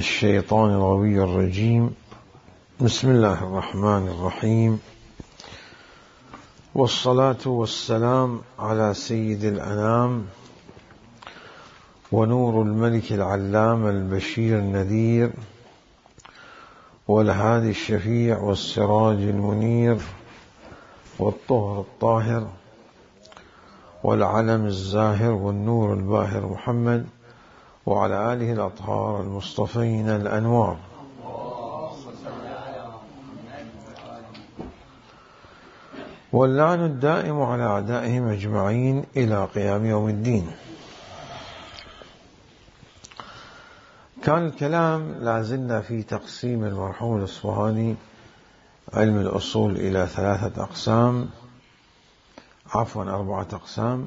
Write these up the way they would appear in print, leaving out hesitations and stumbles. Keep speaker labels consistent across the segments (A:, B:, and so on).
A: الشيطان الغوي الرجيم. بسم الله الرحمن الرحيم، والصلاة والسلام على سيد الأنام ونور الملك العلام البشير النذير والهادي الشفيع والسراج المنير والطهر الطاهر والعلم الزاهر والنور الباهر محمد وعلى آله الأطهار المصطفين الأنوار. واللعن الدائم على أعدائهم أجمعين إلى قيام يوم الدين. كان الكلام لازلنا في تقسيم المرحوم الأصفهاني علم الأصول إلى 3 أقسام، عفوا 4 أقسام،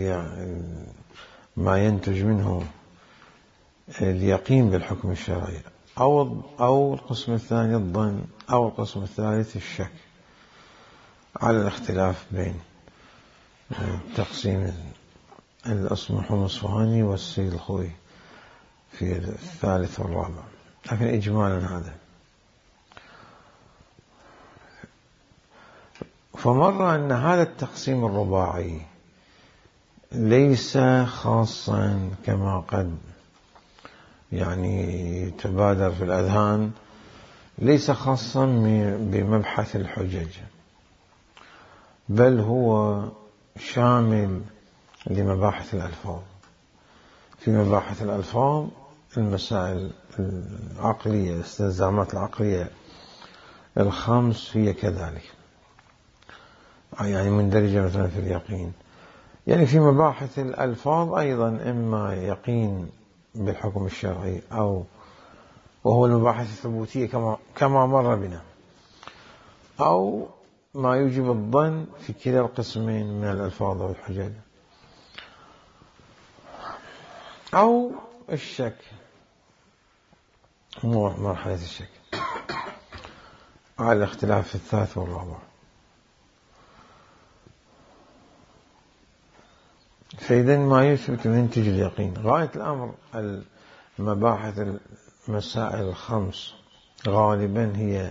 A: ما ينتج منه اليقين بالحكم الشرعي، أو القسم الثاني الظن، أو القسم الثالث الشك، على الاختلاف بين تقسيم المرحوم الأصفهاني والسيد الخوئي في الثالث والرابع. لكن إجمالا هذا، فمر أن هذا التقسيم الرباعي ليس خاصا كما قد تبادر في الأذهان، ليس خاصا بمبحث الحجج، بل هو شامل لمباحث الألفاظ. في مباحث الألفاظ المسائل العقلية، الاستلزامات العقلية ال5 هي كذلك، مندرجة مثلا في اليقين. في مباحث الألفاظ أيضا إما يقين بالحكم الشرعي، وهو المباحث الثبوتية كما مر بنا، أو ما يوجب الظن في كلا القسمين من الألفاظ والحجج، أو الشك، مرحلة الشك على الاختلاف في الثالث والرابع. فإذا ما يثبت وينتج اليقين. غاية الأمر المباحث المسائل ال5 غالبا هي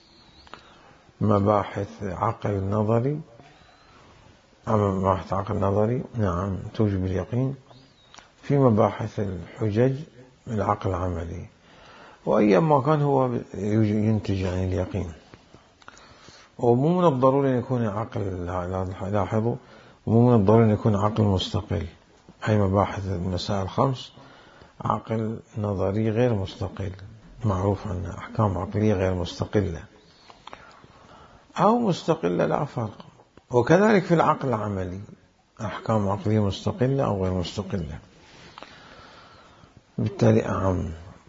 A: مباحث عقل نظري، مباحث عقل نظري نعم توجب اليقين. في مباحث الحجج العقل عملي، وأيما كان هو ينتج اليقين. ومو من الضروري أن يكون عقل، لاحظوا، مو من الضروري أن يكون عقل مستقل. أي مباحث المسائل 5 عقل نظري غير مستقل، معروف عنه أحكام عقلية غير مستقلة، أو مستقلة لا فرق. وكذلك في العقل العملي أحكام عقلية مستقلة أو غير مستقلة، بالتالي أعم.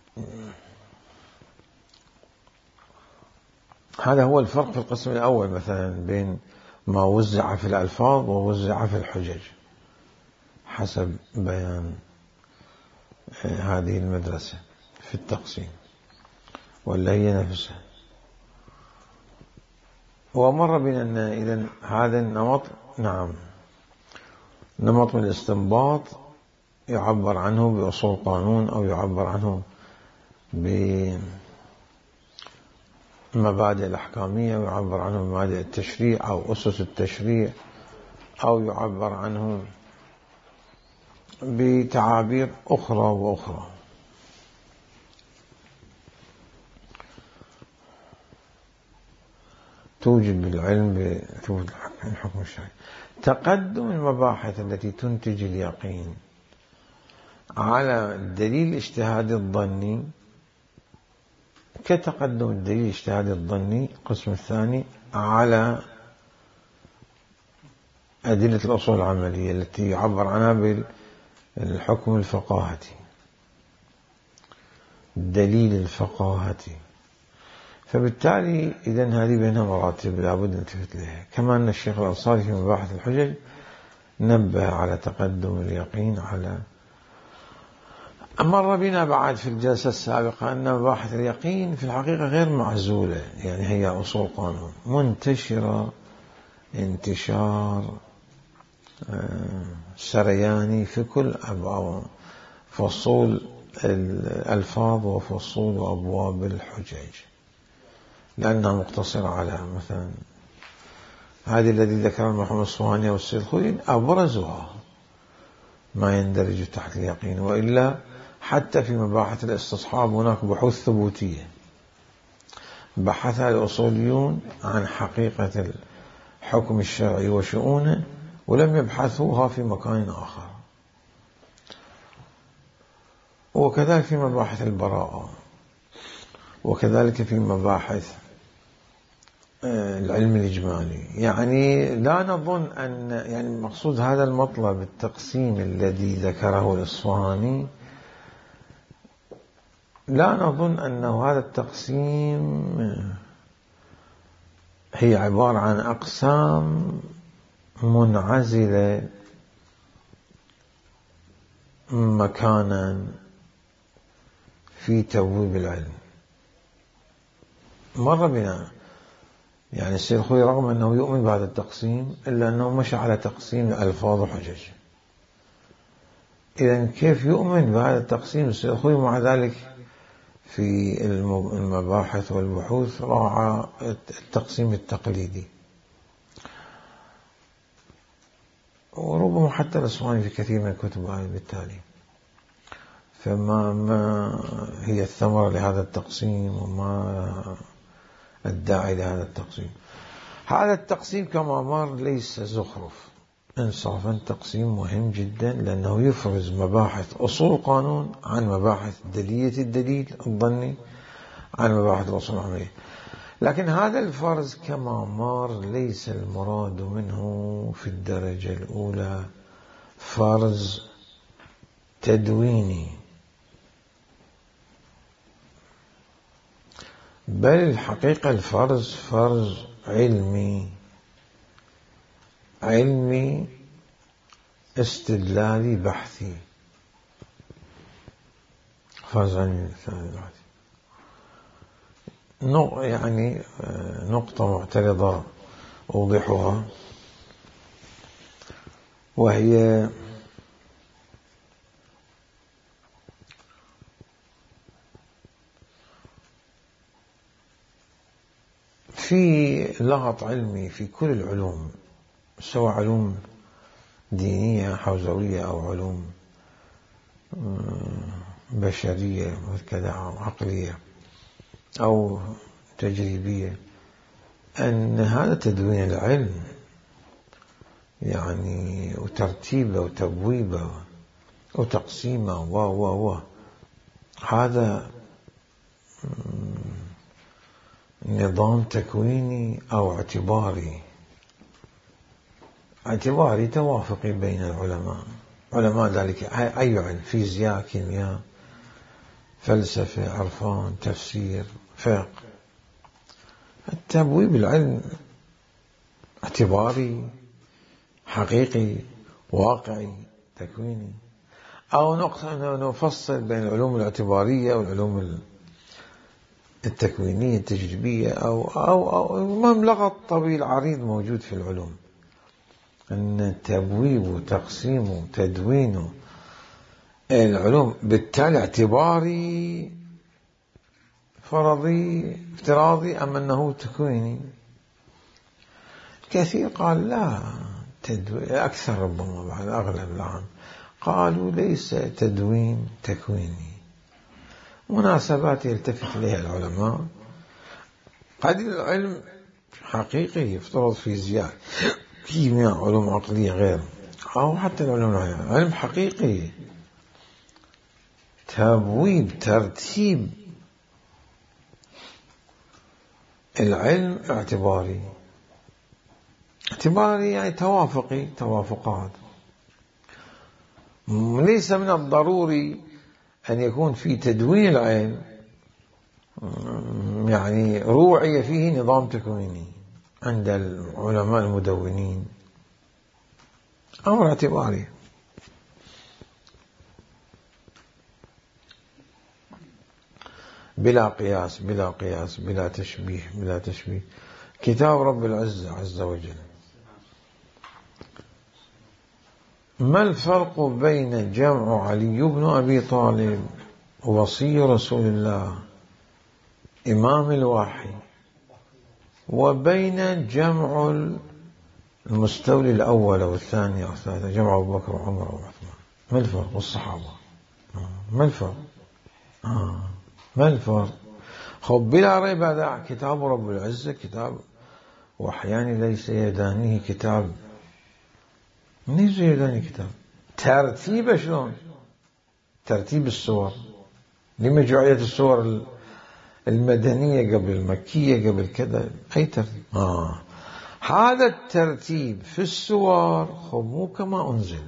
A: هذا هو الفرق في القسم الأول مثلا بين ما وزع في الألفاظ ووزع في الحجج، حسب بيان هذه المدرسة في التقسيم، ولا هي نفسها. ومر بنا أن إذن هذا النمط نعم نمط من الاستنباط يعبر عنه بأصول قانون، أو يعبر عنه بمبادئ الأحكامية، ويعبر عنه بمبادئ التشريع أو أسس التشريع، أو يعبر عنه بتعابير أخرى وأخرى. توجد بالعلم بثبوت الحكم الشرعي. تقدم المباحث التي تنتج اليقين على الدليل الاجتهادي الظني، كتقدم الدليل الاجتهادي الظني القسم الثاني على أدلة الأصول العملية التي يعبر عنها بالحكم الفقاهتي، الدليل الفقاهتي. فبالتالي إذن هذه بينها مراتب لابد أن نلتفت لها. كما أن الشيخ الأنصاري في مباحث الحجج نبه على تقدم اليقين على. مر بنا بعد في الجلسة السابقة أن مباحث اليقين في الحقيقة غير معزولة، هي أصول قانون منتشرة انتشار سرياني في كل فصول الألفاظ وفصول وأبواب الحجج، لأنها مقتصرة على مثلا هذه الذي ذكر المرحوم الأصفهاني والسيد الخوئي أبرزها ما يندرج تحت اليقين، وإلا حتى في مباحث الاستصحاب هناك بحوث ثبوتية بحثها الأصوليون عن حقيقة الحكم الشرعي وشؤونه، ولم يبحثوها في مكان آخر. وكذلك في مباحث البراءة، وكذلك في مباحث العلم الإجمالي. يعني لا نظن أن يعني مقصود هذا المطلب التقسيم الذي ذكره الإصفهاني، لا نظن أنه هذا التقسيم هي عبارة عن أقسام منعزلة مكانا في تبويب العلم. مر بنا يعني السيد الخوئي رغم أنه يؤمن بهذا التقسيم إلا أنه مشى على تقسيم الألفاظ وحجج. إذن كيف يؤمن بهذا التقسيم السيد الخوئي مع ذلك في المباحث والبحوث راعى التقسيم التقليدي؟ وربما حتى الأصفهاني في كثير من الكتب بالتالي. فما هي الثمرة لهذا التقسيم وما الداعي لهذا التقسيم؟ هذا التقسيم كما مر ليس زخرف، إنصافا تقسيم مهم جدا، لأنه يفرز مباحث أصول القانون عن مباحث دلية الدليل الظني عن مباحث الأصول العملية. لكن هذا الفرز كما مر ليس المراد منه في الدرجة الأولى فرز تدويني، بل الحقيقة الفرز فرز علمي استدلالي بحثي، فرز علمي استدلالي بحثي. يعني نقطة معترضة أوضحها، وهي في لغط علمي في كل العلوم، سواء علوم دينية حوزوية أو علوم بشرية كذا أو عقلية أو تجريبية، أن هذا تدوين العلم يعني وترتيبه وتبويبه وتقسيمه هذا نظام تكويني أو اعتباري توافقي بين العلماء، علماء ذلك أي علم، فيزياء، كيمياء، فلسفة، عرفان، تفسير، فقه. التبويب العلم اعتباري حقيقي واقعي تكويني، أو نفصل بين العلوم الاعتبارية والعلوم التكوينية التجريبية أو المهم لغط طويل عريض موجود في العلوم، أن تبويب وتقسيم وتدوين العلوم بالتالي اعتباري فرضي افتراضي أم أنه تكويني. كثير قال لا، أكثر ربما بعد أغلب العام قالوا ليس تدوين تكويني، مناسبات يلتفت إليها العلماء. قد العلم حقيقي يفترض فيزياء، كيمياء، علوم عقلية غير، أو حتى العلوم العلمية، علم حقيقي تبويب ترتيب العلم اعتباري يعني توافقي، توافقات. ليس من الضروري أن يكون في تدوين العلم يعني روعي فيه نظام تكويني عند العلماء المدونين، أمر اعتباري. بلا قياس بلا تشبيه. كتاب رب العزة عز وجل. ما الفرق بين جمع علي بن أبي طالب وصي رسول الله إمام الوحي، وبين جمع المستولي الأول والثاني والثالث، جمع أبو بكر وعمر وعثمان. ما الفرق؟ والصحابة ما الفرق؟ ما الفرق؟ خب بلا ريب هذا كتاب رب العزة، كتاب وحياني ليس يدانيه كتاب. من يداني كتاب؟ ترتيب شلون؟ ترتيب السور. لما جعلت السور المدنية قبل المكية قبل كذا؟ أي ترتيب؟ هذا الترتيب في السور خب مو كما أنزل.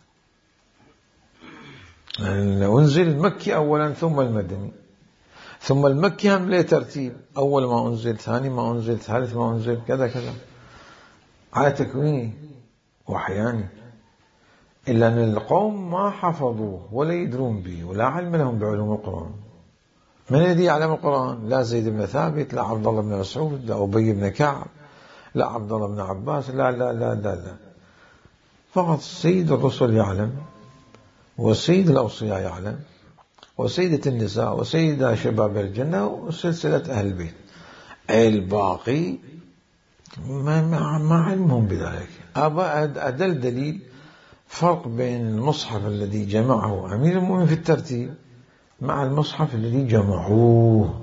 A: أنزل المكي أولا ثم المدني، ثم المكي هم له ترتيب، أول ما أنزل، ثاني ما أنزل، ثالث ما أنزل، كذا كذا على تكويني وحياني. إلا أن القوم ما حفظوه ولا يدرون به ولا علم لهم بعلوم القرآن. من الذي يعلم القرآن؟ لا زيد بن ثابت، لا عبد الله بن مسعود، لا أبي بن كعب، لا عبد الله بن عباس، لا لا لا لا لا، فقط سيد الرسل يعلم، وسيد الأوصياء يعلم، وسيدة النساء، وسيدة شباب الجنة، وسلسلة أهل البيت. الباقي ما علمهم بذلك. أدل دليل فرق بين المصحف الذي جمعه أمير المؤمنين في الترتيب مع المصحف الذي جمعوه،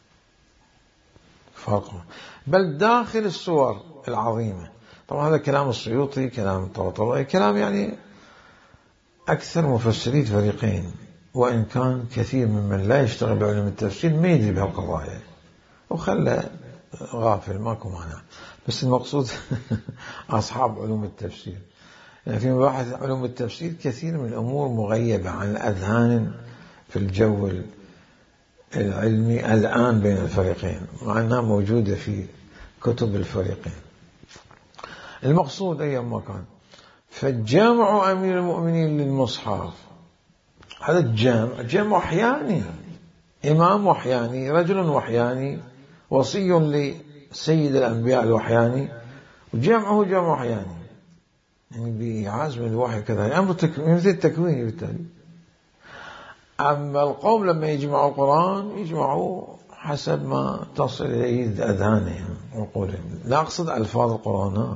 A: فرق. بل داخل السور العظيمة. طبعا هذا كلام السيوطي، كلام الطباطبائي، كلام يعني أكثر مفسري الفريقين، وإن كان كثير ممن لا يشتغل بعلم التفسير ما يدري بهالقضايا وخلى غافل، ماكو مانع. بس المقصود أصحاب علوم التفسير، يعني في مباحث علوم التفسير كثير من الأمور مغيبة عن الأذهان في الجو العلمي الآن بين الفريقين، مع أنها موجودة في كتب الفريقين. المقصود أيما كان، فجمع أمير المؤمنين للمصحف هذا جمع وحياني، إمام وحياني، رجل وحياني، وصي لسيد الأنبياء الوحياني، وجمعه جمع وحياني، يعني بعزم الوحي كذا، أمر مثل التكوين بالتالي. أما القوم لما يجمعوا القرآن يجمعوا حسب ما تصل إليه أذهانهم وعقولهم، لا أقصد ألفاظ القرآن،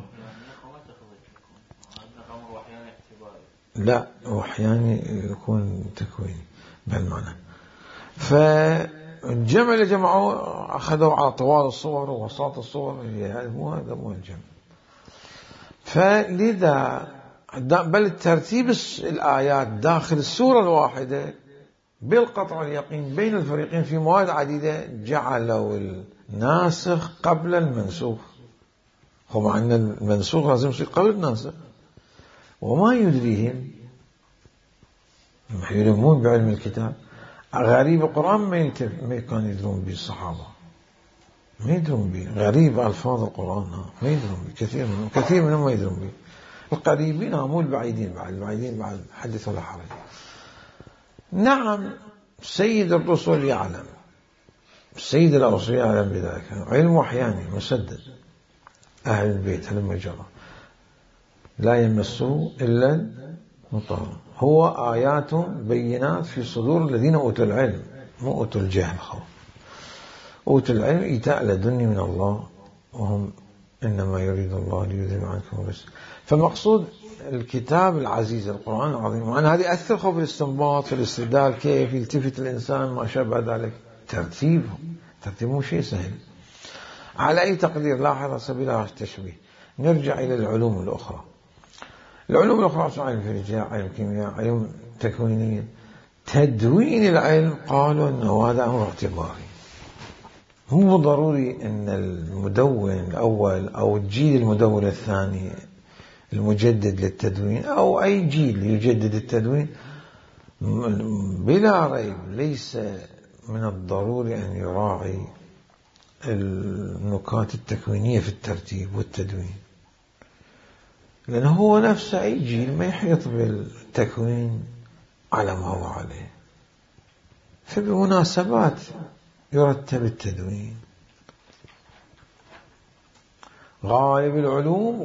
A: لا وحياني يكون تكويني بالمعنى. فالجمع اللي جمعوا أخذوا على طوال الصور ووسط الصور، مو هذا مو الجمع. فلذا بل ترتيب الآيات داخل السورة الواحدة بالقطع واليقين بين الفريقين في مواد عديدة جعلوا الناسخ قبل المنسوخ. هو مع أن المنسوخ لازم يصير قبل الناسخ، وما يدريهم، يلمون بعلم الكتاب. غريب القرآن ما كانوا يدرون به الصحابة، ما يدرون به. غريب ألفاظ القرآن ما يدرون به، كثير منهم ما يدرون به. القريبين مو البعيدين، بعد حدث ولا حرج. نعم سيد الرسل يعلم، سيد الأوصياء يعلم بذلك، علم وحياني مسدد. أهل البيت هلما جرى لا يمسه إلا المطهرون. هو آيات بينات في صدور الذين أوتوا العلم، مو أوتوا الجهل. أوتوا العلم إيتاء لدني من الله، وهم إنما يريد الله ليذهب عنكم الرجس. فالمقصود الكتاب العزيز القرآن العظيم، وأن هذه أثر خوف الاستنباط في الاستدلال، كيف يلتفت الإنسان ما شابه ذلك. ترتيبه مو شيء سهل. على أي تقدير، لاحظ سبيل التشبيه. نرجع إلى العلوم الأخرى. العلوم الأخرى علم فيزياء، علم كيمياء، علم تكوينية. تدوين العلم قالوا أنه هذا أمر اعتباري، مو ضروري أن المدون الأول أو الجيل المدون الثاني المجدد للتدوين أو أي جيل يجدد التدوين، بلا ريب ليس من الضروري أن يراعي النكات التكوينية في الترتيب والتدوين، لأنه هو نفسه أي جيل ما يحيط بالتكوين على ما هو عليه، فبمناسبات يرتب التدوين. غالب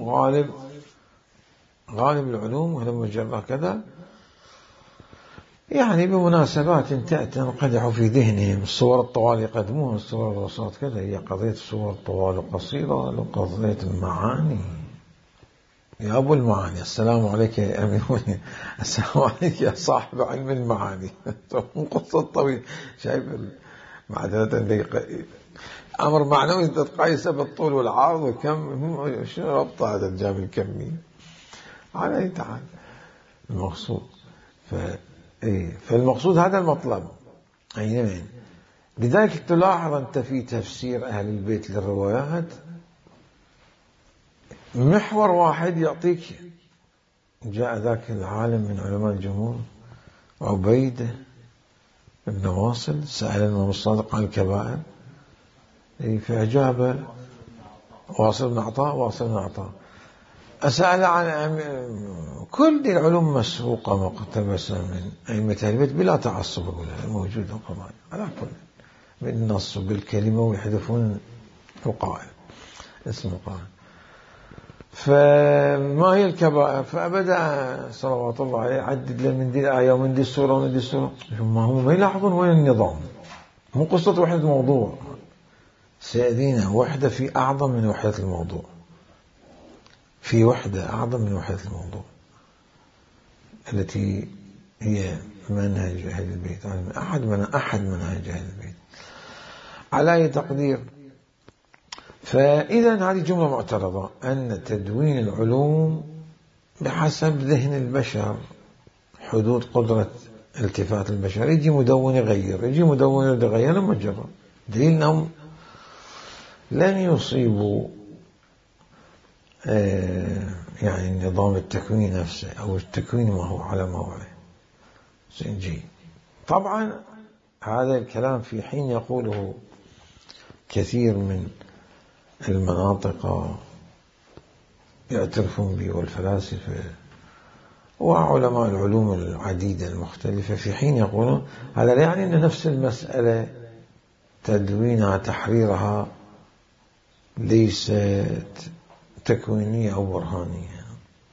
A: العلوم ولما جرى كذا يعني بمناسبات تنقدح في ذهنهم. الصور الطوال يقدمون الصور الوسط كذا، هي قضية الصور الطوال قصيرة لقضية المعاني. يا أبو المعاني، السلام عليك يا أمير المؤمنين، السلام عليك يا صاحب علم المعاني. قصة طويل، شايف معذرة أمر معنوي تقايسه بالطول والعرض وكم، شنو ربط هذا الجانب الكمي على أي تعال المقصود. فالمقصود هذا المطلب. أي لذلك تلاحظ أنت في تفسير أهل البيت للروايات محور واحد يعطيك. جاء ذاك العالم من علماء الجمهور عبيدة بن واصل سأل الإمام الصادق عن الكبائر، فأجاب واصل بن عطاء أسأل عن كل العلوم مسروقة مقتبسة من أئمة أهل البيت بلا تعصب، موجودة طبعا على كل بالنص وبالكلمة، ويحذفون وقائل اسم وقائل. فما هي الكبائر؟ فأبدأ صلوات الله عليه يعدد له من دي الآية ومن دي السورة ومن دي السورة. هم ما يلاحظون وين النظام، مو قصة وحدة موضوع، سيأتينا وحدة في أعظم من وحدة الموضوع، في وحدة أعظم من وحدة الموضوع التي هي منهج أهل البيت، أحد منهج أهل البيت على أي تقدير. فإذا هذه جملة معترضة، أن تدوين العلوم بحسب ذهن البشر، حدود قدرة التفات البشر، يجي مدون يغير، يجي مدون يغير مجرد دليل أنهم لن يصيبوا يعني النظام التكويني نفسه أو التكوين ما هو على ما هو عليه سنجي. طبعا هذا الكلام في حين يقوله كثير من المناطق يعترفون به والفلاسفة وعلماء العلوم العديدة المختلفة، في حين يقولون هذا لا يعني أن نفس المسألة تدوينها تحريرها ليست تكوينية أو برهانية.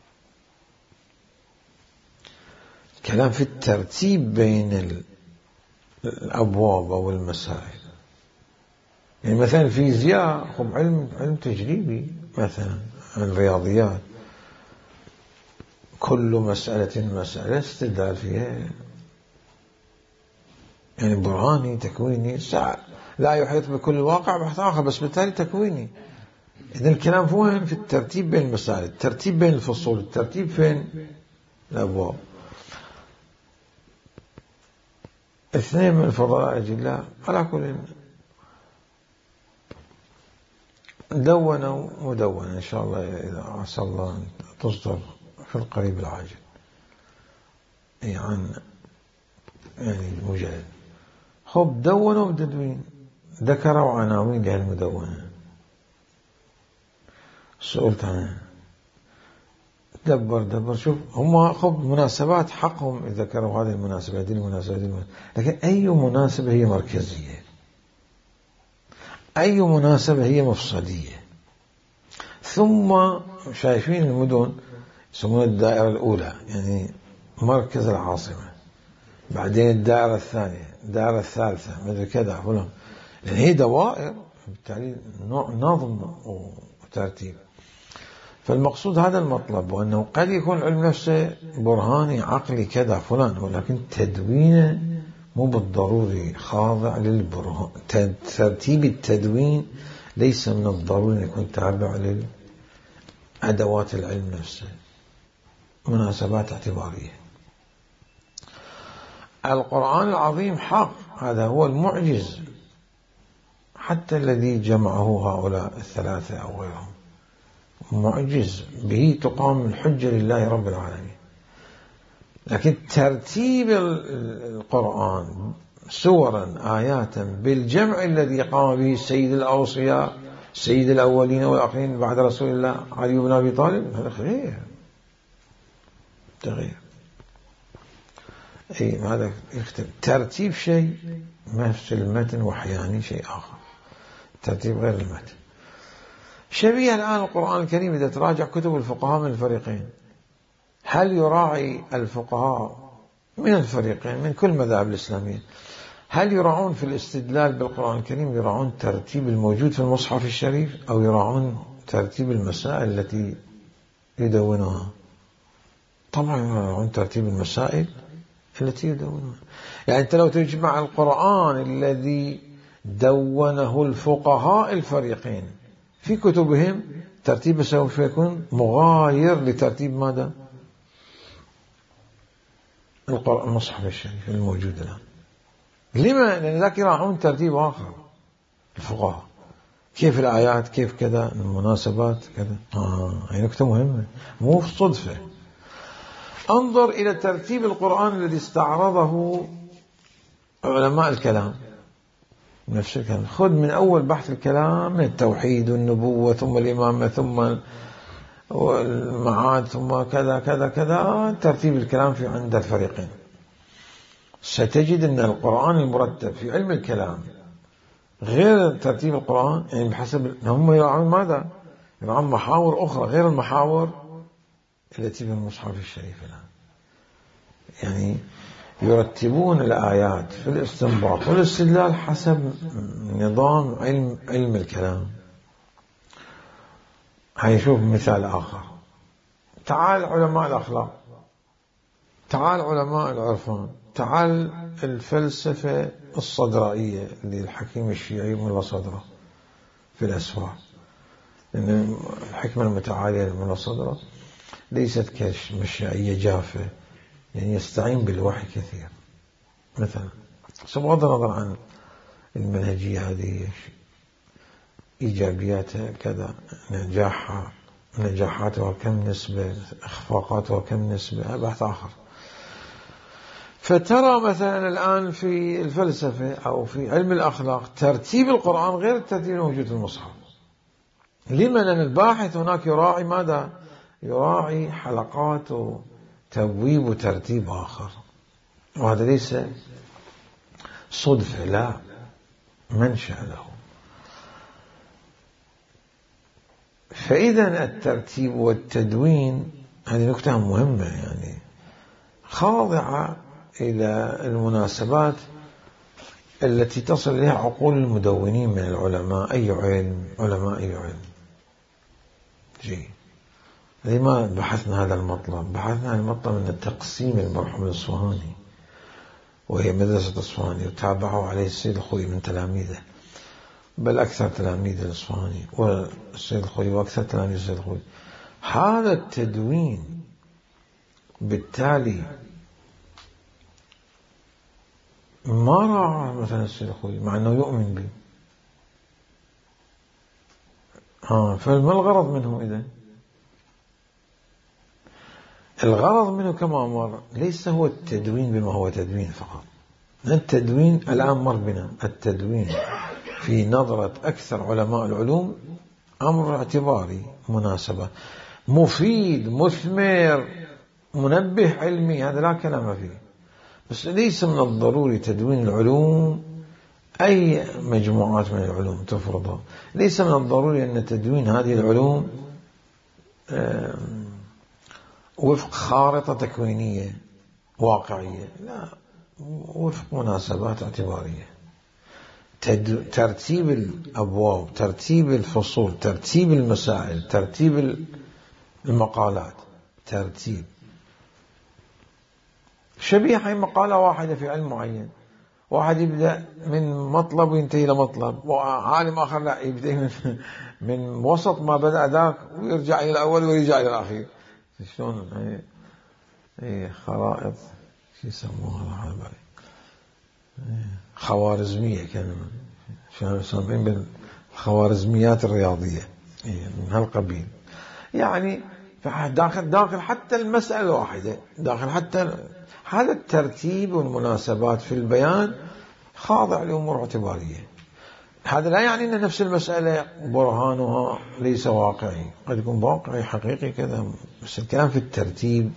A: كلام في الترتيب بين الأبواب أو المسائل. يعني مثلا الفيزياء علم تجريبي، مثلا الرياضيات كل مسألة استدلال فيها، يعني برهاني تكويني لا يحيط بكل الواقع بحث آخر، بس بالتالي تكويني. إذن الكلام فوهن في الترتيب بين المسائل، الترتيب بين الفصول، الترتيب فين الأبواب. اثنين من الفضلاء الأجلاء على كل دونوا مدونة إن شاء الله، إذا عسى الله أن تصدر في القريب العاجل، يعني المجلد. خب دونوا بتدوين، ذكروا عناوين لهالمدونة، سئلت عنها، دبر شوف هم خب مناسبات حقهم إذا ذكروا هذه المناسبة هذه المناسبة، لكن أي مناسبة هي مركزية، أي مناسبة هي مفصلية. ثم شايفين المدن يسمون الدائرة الأولى يعني مركز العاصمة، بعدين الدائرة الثانية، الدائرة الثالثة، ماذا كذا فلان، يعني هي دوائر، بالتالي نظم وترتيب. فالمقصود هذا المطلب، وأنه قد يكون العلم نفسه برهاني عقلي كذا فلان، ولكن تدوينه مو بالضروري خاضع للبرهان. ترتيب التدوين ليس من الضروري أن يكون تابع لأدوات العلم نفسه، مناسبات اعتبارية. القرآن العظيم حق، هذا هو المعجز، حتى الذي جمعه هؤلاء الثلاثة أو غيرهم معجز، به تقام الحجة لله رب العالمين. لكن ترتيب القرآن سورا آيات بالجمع الذي قام به سيد الأوصياء سيد الأولين والآخرين بعد رسول الله علي بن أبي طالب، هذا خير تغيير. هذا يختلف. ترتيب شيء نفس المتن، وحياني شيء آخر، ترتيب غير المتن. شبيه الآن القرآن الكريم إذا تراجع كتب الفقهاء من الفريقين، هل يراعي الفقهاء من الفريقين من كل المذاهب الإسلامية. هل يراعون في الاستدلال بالقرآن الكريم يراعون الترتيب الموجود في المصحف الشريف أو يراعون ترتيب المسائل التي يدونها؟ طبعا يراعون ترتيب المسائل التي يدونها. يعني أنت لو تجمع القرآن الذي دونه الفقهاء الفريقين في كتبهم ترتيبه سوف يكون مغاير لترتيب ماذا؟ المصحف الشريف الموجود الآن. لما؟ لأن ذاك يراعون ترتيب آخر الفقهاء، كيف الآيات كيف كذا المناسبات كذا. هي نكتة مهمة مو صدفة. انظر إلى ترتيب القرآن الذي استعرضه علماء الكلام نفس الكلام. خذ من أول بحث الكلام من التوحيد والنبوة ثم الإمامة ثم والمعاد ثم كذا كذا كذا ترتيب الكلام في عند الفريقين. ستجد أن القرآن المرتب في علم الكلام غير ترتيب القرآن، يعني بحسب هم يراعون ماذا؟ يراعون محاور أخرى غير المحاور التي في المصحف الشريف الآن. يعني يرتبون الآيات في الاستنباط والاستدلال حسب نظام علم الكلام. هيشوف مثال آخر. تعال علماء الأخلاق، تعال علماء العرفان، تعال الفلسفة الصدرائية اللي الحكيم الشيعي ملا صدره في الأسواق. لأن الحكمة المتعالية لملا صدره ليست كالشيعية جافة، يعني يستعين بالوحي كثير مثلا. بغض النظر عن المنهجية هذه إيجابياتها كذا، نجاحاتها كم نسبة، إخفاقاتها كم نسبة، هذا بحث آخر. فترى مثلا الآن في الفلسفة أو في علم الأخلاق ترتيب القرآن غير الترتيب الموجود في المصحف. لما؟ لأن الباحث هناك يراعي ماذا؟ يراعي حلقات وتبويب وترتيب آخر، وهذا ليس صدفة، لا منشأ له. فإذا الترتيب والتدوين هذه نكتة مهمة، يعني خاضعة إلى المناسبات التي تصل إليها عقول المدونين من العلماء. أي علم علماء أي علم لما بحثنا هذا المطلب؟ بحثنا هذا المطلب من التقسيم المرحوم الأصفهاني، وهي مدرسة الأصفهاني وتابعه عليه السيد الخوئي من تلاميذه، بل أكثر تلاميذ الأصفهاني والسيد الخوئي وأكثر تلاميذ السيد الخوئي. هذا التدوين بالتالي ما راعى مثلا السيد الخوئي مع أنه يؤمن به. فما الغرض منه إذن؟ الغرض منه كما مر ليس هو التدوين بما هو تدوين فقط. التدوين الآن مر بنا، التدوين في نظرة أكثر علماء العلوم أمر اعتباري، مناسبة، مفيد، مثمر، منبه علمي، هذا لا كلام فيه. بس ليس من الضروري تدوين العلوم أي مجموعات من العلوم تفرضها. ليس من الضروري أن تدوين هذه العلوم وفق خارطة تكوينية واقعية، لا، وفق مناسبات اعتبارية. ترتيب الأبواب، ترتيب الفصول، ترتيب المسائل، ترتيب المقالات، ترتيب شبيهة مقالة واحدة في علم معين، واحد يبدأ من مطلب وينتهي إلى مطلب، وعالم آخر لا يبدأ من وسط ما بدأ ذاك ويرجع إلى الأول ويرجع إلى الأخير. شلون هي خرائط شو يسموها خوارزمية، كان يسمون بالخوارزميات الرياضية من هالقبيل. يعني داخل حتى المسألة الواحدة، داخل حتى هذا الترتيب والمناسبات في البيان خاضع لأمور اعتبارية. هذا لا يعني أن نفس المسألة برهانها ليس واقعي، قد يكون واقعي حقيقي كذا، بس الكلام في الترتيب.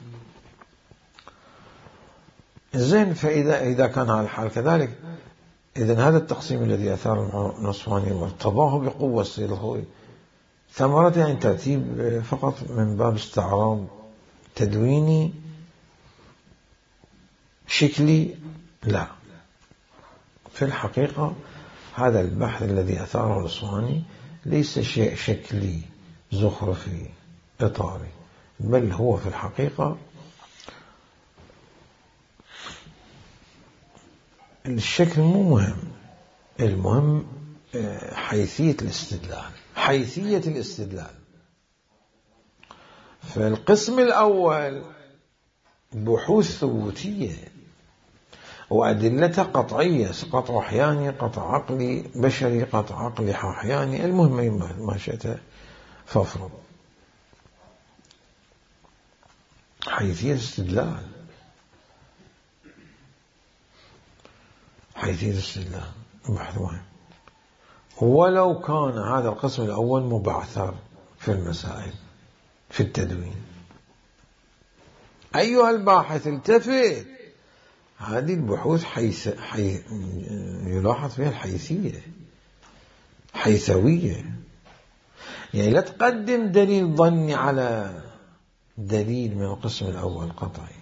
A: زين، فإذا كان هذا الحال كذلك، إذن هذا التقسيم الذي أثار الأصفهاني وارتضاه بقوة السيد الخوئي ثمرة يعني ترتيب فقط من باب استعراض تدويني شكلي؟ لا، في الحقيقة هذا البحث الذي أثاره الأصفهاني ليس شيء شكلي زخرفي إطاري، بل هو في الحقيقة الشكل مو مهم، المهم حيثية الاستدلال. حيثية الاستدلال. فالقسم الأول بحوث ثبوتية وأدلتها قطعية، قطع أحياني، قطع عقلي بشري، قطع عقلي أحياني، المهم ما شئت فافرض. حيثية الاستدلال. حيثية الاستدلال بحث مهم، ولو كان هذا القسم الأول مبعثر في المسائل في التدوين. أيها الباحث التفت، هذه البحوث يلاحظ فيها الحيثية، حيثوية، يعني لا تقدم دليل ظني على دليل من القسم الأول قطعي،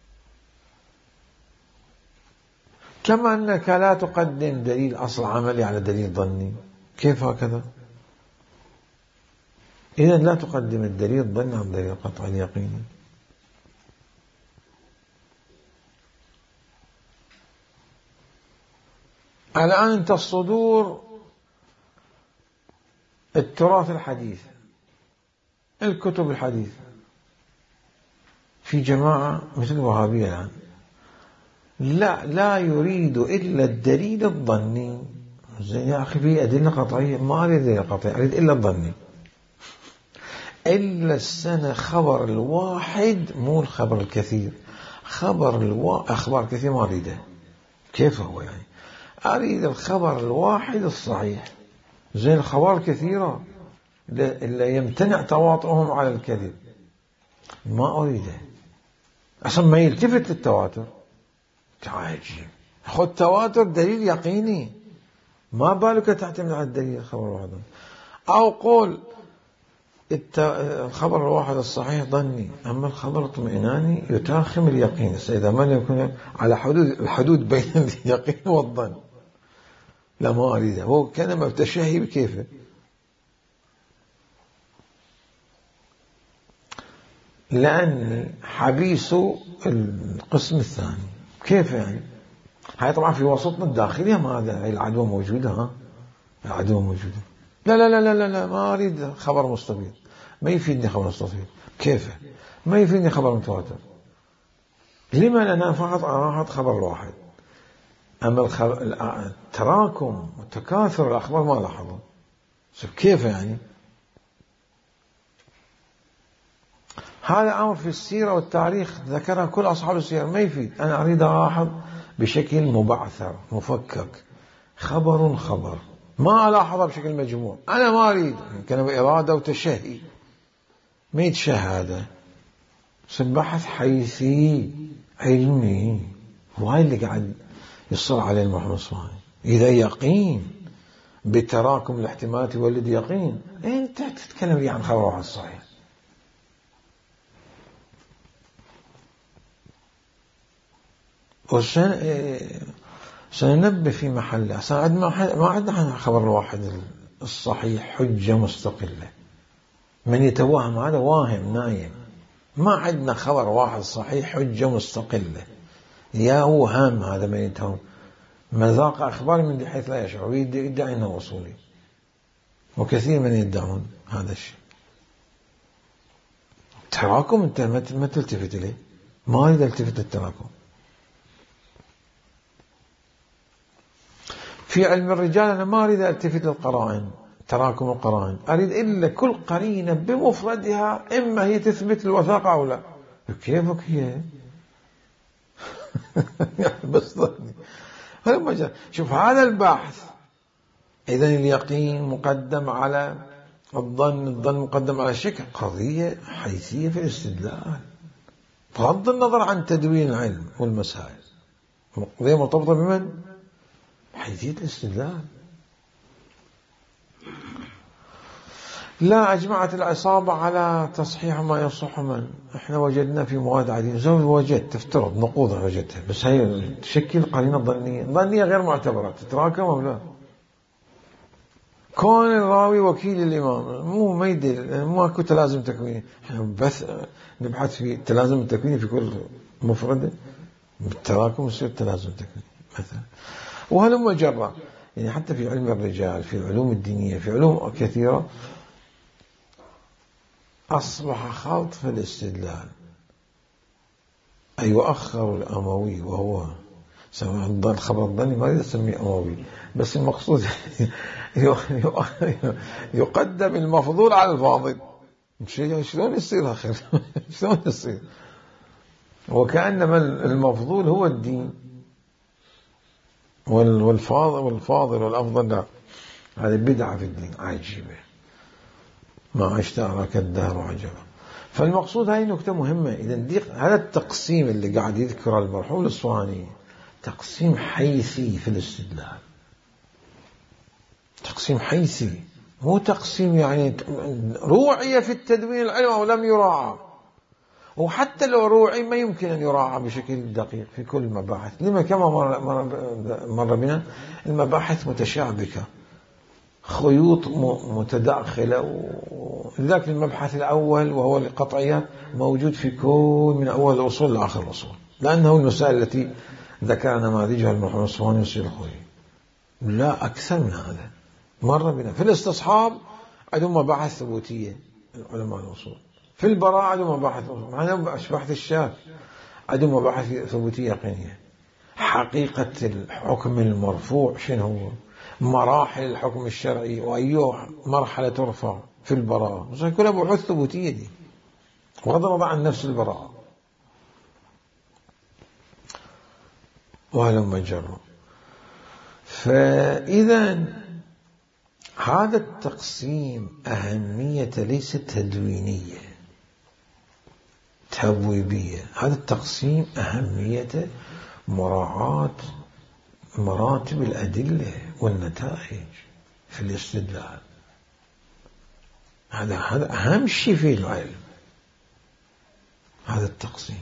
A: كما أنك لا تقدم دليل أصل عملي على دليل ظني. كيف هكذا؟ إذن لا تقدم الدليل الظني على دليل القطعي اليقيني. الآن أنت الصدور التراث الحديث، الكتب الحديثة، في جماعة مثل الوهابية الآن لا يريد إلا الدليل الظني. زين يا أخي، في أدلة قطعية، ما أريد دليل قطعي، أريد إلا الظني. إلا السنة خبر الواحد، مو الخبر الكثير. أخبار كثير ما أريده. كيف هو يعني؟ أريد الخبر الواحد الصحيح. زين الخبر كثيرة إلا يمتنع تواطؤهم على الكذب، ما أريده. أصلا ما يلتفت للتواتر. عجيب، خذ تواتر دليل يقيني، ما بالك تعتمد على الدليل الخبر الواحد. أو قول الخبر الواحد الصحيح ظني، أما الخبر اطمئناني يتاخم اليقين. إذا ما يكون على الحدود بين اليقين والظن، لا ما أريده. هو كلمة تشهي بكيفه. لأني حبيس القسم الثاني. كيف يعني؟ هاي طبعا في وسطنا الداخلي، ما هذا العدوى موجودة. ها، العدوى موجودة. لا لا لا لا لا, لا ما أريد خبر مستفيض، ما يفيدني خبر مستفيض. كيف؟ ما يفيدني خبر متواتر. لما؟ أنا فقط أراحت خبر واحد، أما التراكم والتكاثر الأخبار ما لاحظه. كيف يعني؟ هذا أمر في السيرة والتاريخ ذكرها كل أصحاب السيرة، ما يفيد. أنا أريد ألاحظ بشكل مبعثر مفكك، خبر ما ألاحظه بشكل مجموع. أنا ما أريد، كان بإرادة وتشهي، ما يتشهد. بحث حيثي علمي، وهاي اللي قاعد يصر عليه المحمد الصفهاني. إذا يقين بتراكم الاحتمالات يولد يقين، أنت تتكلم لي عن خبر واحد صحيح. سننبه في محله. ما عندنا خبر الواحد الصحيح حجة مستقلة. من يتوهم هذا واهم نايم. ما عندنا خبر واحد صحيح حجة مستقلة، يا وهم. هذا من يتوهم مذاق أخبار من حيث لا يشعر، يدعي أنه وصولي، وكثير من يدعون هذا الشيء. تراكم أنت ما تلتفت إليه، ما أريد التفت للتراكم. في علم الرجال أنا ما أريد التفت للقرائن، تراكم القرائن. أريد إلا كل قرينة بمفردها إما هي تثبت الوثاقة أو لا. كيفك هي؟ بس ظني. شوف هذا البحث. إذن اليقين مقدم على الظن مقدم على الشك. قضية حيثية في الاستدلال بغض النظر عن تدوين العلم والمسائل. قضية مرتبطة بمن؟ حيثية الاستدلال. لا أجمعت العصابة على تصحيح ما يصح من إحنا وجدنا في مواد عديدة، زي وجدت تفترض نقوضها وجدتها، بس هي تشكل قرينة ظنية غير معتبرة تتراكم أو لا. كون الراوي وكيل الإمام ما يدل، مو أكو تلازم تكويني، إحنا بس نبحث في التلازم التكويني في كل مفردة، بالتراكم يصير تلازم تكويني مثلا. وهلم جرى، يعني حتى في علم الرجال، في العلوم الدينية، في علوم كثيرة أصبح خلط في الاستدلال، أي يؤخر الأموي، وهو سواء الخبر الظني ما يسميه أموي، بس المقصود يقدم المفضول على الفاضل. شلون يصير آخر؟ شلون يصير؟ وكأنما المفضول هو الدين والفاضل والأفضل لا. هذه بدعة في الدين عجيبة، ما اشتهرك الدهر عجبا. فالمقصود هاي نكتة مهمة. إذا هذا التقسيم اللي قاعد يذكره المرحوم الأسواني تقسيم حيثي في الاستدلال، تقسيم حيثي، مو تقسيم يعني روعية في التدوين العلم أو لم يراعى. وحتى لو روعي ما يمكن أن يراعى بشكل دقيق في كل المباحث. لما كما مر بنا المباحث متشابكة، خيوط متداخلة، لذلك المبحث الأول وهو القطعيات موجود في كل من أول الأصول لآخر الأصول، لأنه المسائل التي ذكر نماذجها المرحوم الأسواني والسيد الخوئي. لا أكثر من هذا مر بنا. في الاستصحاب عندهم مباحث ثبوتية علماء الأصول، في البراءة عندهم مباحث، معنا أشباحث الشاذ عندهم مباحث ثبوتية يقينية. حقيقة الحكم المرفوع شنو هو، مراحل الحكم الشرعي وأي مرحلة ترفع في البراءة، كلها بحوث ثبوتية دي، بغض النظر عن نفس البراءة. وهلم جرى. فإذا هذا التقسيم أهمية ليست تدوينية تبويبية، هذا التقسيم أهمية مراعاة مراتب الأدلة والنتائج في الاستدلال. هذا أهم شيء في العلم، هذا التقسيم.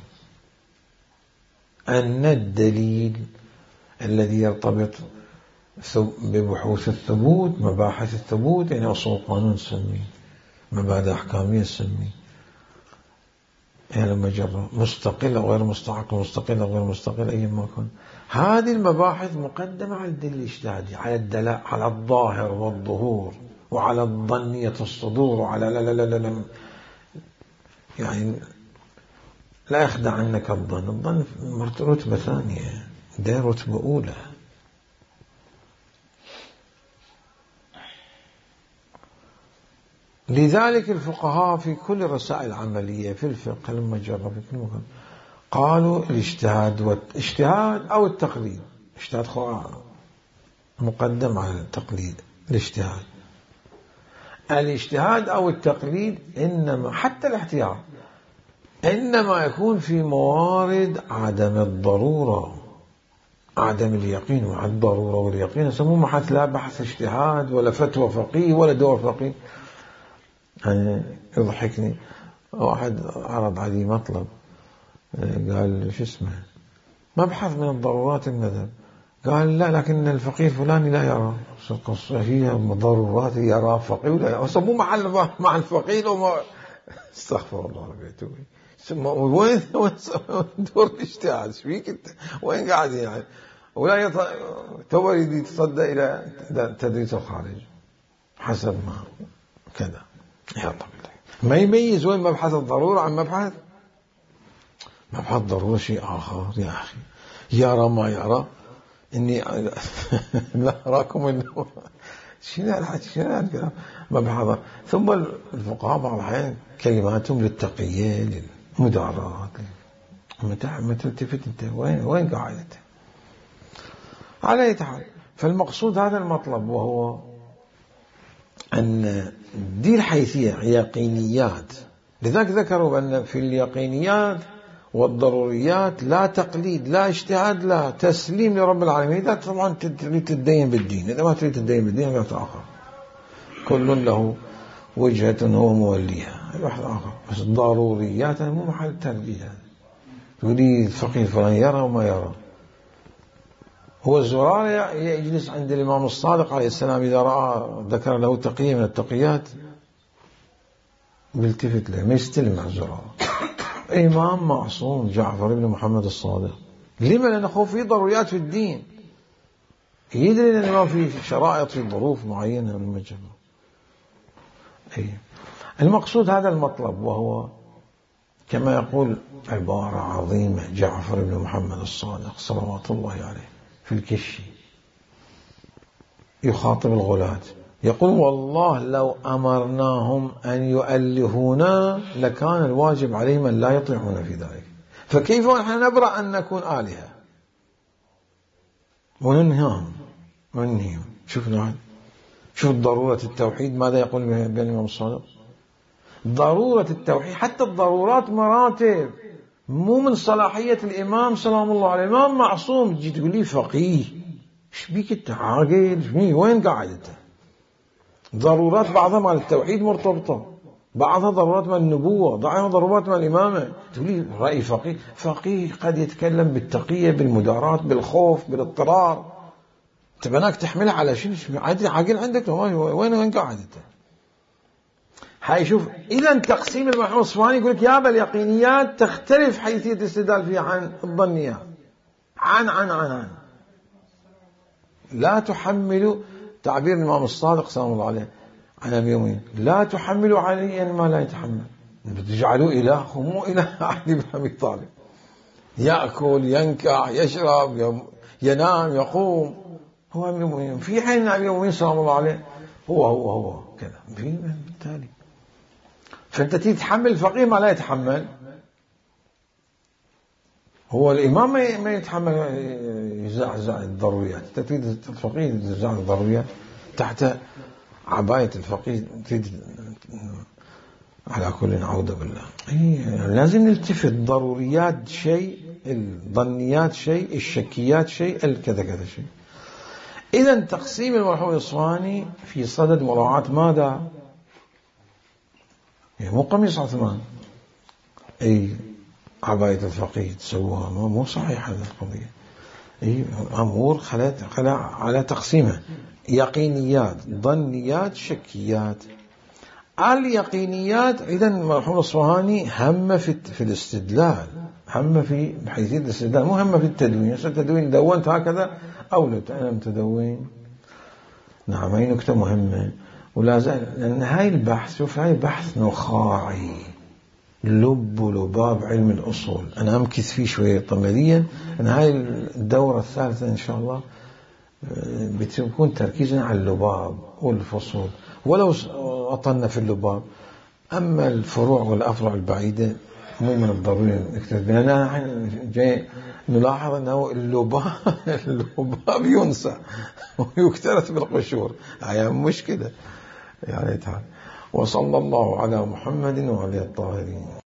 A: أن الدليل الذي يرتبط ببحوث الثبوت، مباحث الثبوت، يعني أصول قانون نسميه، مبادئ أحكامية نسميه، يعني لما جرى مستقل أو غير مستحق، مستقل أو غير مستقل، أي ما كان. هذه المباحث مقدمة على الدليل الاجتهادي، على الدلاء، على الظاهر والظهور، وعلى الظنية الصدور، وعلى لا يعني لا يخدع عنك الظن رتبة ثانية، ده رتبة أولى. لذلك الفقهاء في كل الرسائل العملية في الفقه لما جرى في كل مكان قالوا الاجتهاد أو التقليد. اجتهاد مقدم على التقليد، الاجتهاد أو التقليد إنما حتى الاحتياط إنما يكون في موارد عدم الضرورة، عدم اليقين. مع الضرورة واليقين يسموه محث، لا بحث اجتهاد ولا فتوى فقيه ولا دور فقيه. يعني يضحكني واحد عرض علي مطلب، قال شو اسمه مبحث من الضرورات المذهب، قال لا لكن الفقيه الفلاني لا يرى القصة فيها ضرورات يرى فقيه ولا يرى، وسموه مع الفقيه وما استغفر الله ربيتوي. وين دور الاجتهاد؟ ايش فيك انت؟ وين قاعد يعني؟ ولا تو يريد يتصدى الى تدريس الخارج حسب ما كذا. يا طبيعي ما يميز وين مبحث الضرورة عن مبحث الضرورة شيء آخر. يا أخي يرى ما يرى، إني لا أراكم إنه شنو الكلام مبحث. ثم الفقهاء بعض الأحيان كلماتهم للتقية، للمداراة، متى تلتفت أنت وين قاعد أنت على أي حال. فالمقصود هذا المطلب، وهو أن دي الحيثية يقينيات. لذلك ذكروا بأن في اليقينيات والضروريات لا تقليد، لا اجتهاد، لا تسليم لرب العالمين. إذا طبعا تريد تدين بالدين، إذا ما تريد تدين بالدين لا تأخر، كل له وجهة هو موليها، بحث آخر. بس الضروريات مو محل الترديد. تقولي الفقيه الفلاني يرى وما يرى. هو الزرار يجلس عند الإمام الصادق عليه السلام إذا رأى ذكر له تقية من التقيات بيلتفت له، ما يستلم على الزرار. إمام معصوم جعفر بن محمد الصادق. لما؟ لأنه هو في ضروريات في الدين، يدري أن الإمام في شرائط، في ظروف معينة من المجمع. المقصود هذا المطلب، وهو كما يقول عبارة عظيمة جعفر بن محمد الصادق صلوات الله عليه في الكشي، يخاطب الغلاة يقول: والله لو أمرناهم أن يؤلهونا لكان الواجب عليهم أن لا يطيعون في ذلك، فكيف نحن نبرأ أن نكون آلهة وننهيهم. شوف ضرورة التوحيد ماذا يقول بين الإمام الصادق. ضرورة التوحيد، حتى الضرورات مراتب، مو من صلاحية الإمام سلام الله عليه. الإمام معصوم، تجي تقول لي فقيه، ايش بيك انت عاقل؟ وين قاعد انت؟ ضرورات بعضها مع التوحيد مرتبطة، بعضها ضرورات مع النبوة، بعضها ضرورات مع الإمامة. تقول لي رأي فقيه؟ فقيه قد يتكلم بالتقية، بالمداراة، بالخوف، بالاضطرار. تبناك تحملها على شيء عاقل عندك؟ وين قاعد انت؟ هاي شوف، إذا تقسيم المرحوم الصفواني يقول لك يابا اليقينيات تختلف حيثية الاستدلال فيها عن الظنيات. عن لا تحملوا، تعبير الإمام الصادق سلام الله عليه عن أبي أمين: لا تحملوا عليا ما لا يتحمل. بتجعلوا إله مو إله علي بن أبي طالب، يأكل ينكح يشرب ينام يقوم، هو أبي أمين. في حين أبي أمين سلام الله عليه هو كذا. بالتالي فأنت تتحمل الفقيه ما لا يتحمل. هو الإمام ما يتحمل يزعزع الضروريات، تريد الفقيه يزعزع الضروريات تحت عباية الفقيه. على كل نعوذ بالله. لازم نلتفت. ضروريات شيء، الظنيات شيء، الشكيات شيء، الكذا كذا شيء. إذا تقسيم المرحوم الإصفهاني في صدد مراعاة ماذا؟ مو قميص عثمان، عباية الفقيه تسووها، مو صحيح هذا القضية. أمور خلع على تقسيمه: يقينيات، ظنيات، شكيات. اليقينيات إذا المرحوم الإصفهاني هم في الاستدلال، هم في حيثية الاستدلال، مو هم في التدوين. التدوين دونت هكذا أو لم تدوين. نعم، هاي نكتة مهمة ولا زال، لأن هاي البحث، شوف هاي بحث نخاعي، لباب علم الأصول. أنا أمكث فيه شوية طمليا، أن هاي الدورة الثالثة إن شاء الله بتكون تركيزنا على اللباب والفصول، ولو أطلنا في اللباب. أما الفروع والأفرع البعيدة مو من الضروري نكتب بها. أنا جاي نلاحظ أنه اللباب ينسى ويكترث بالقشور، هي مشكلة يعني. تعال، وصلى الله على محمد وعلى الطاهرين.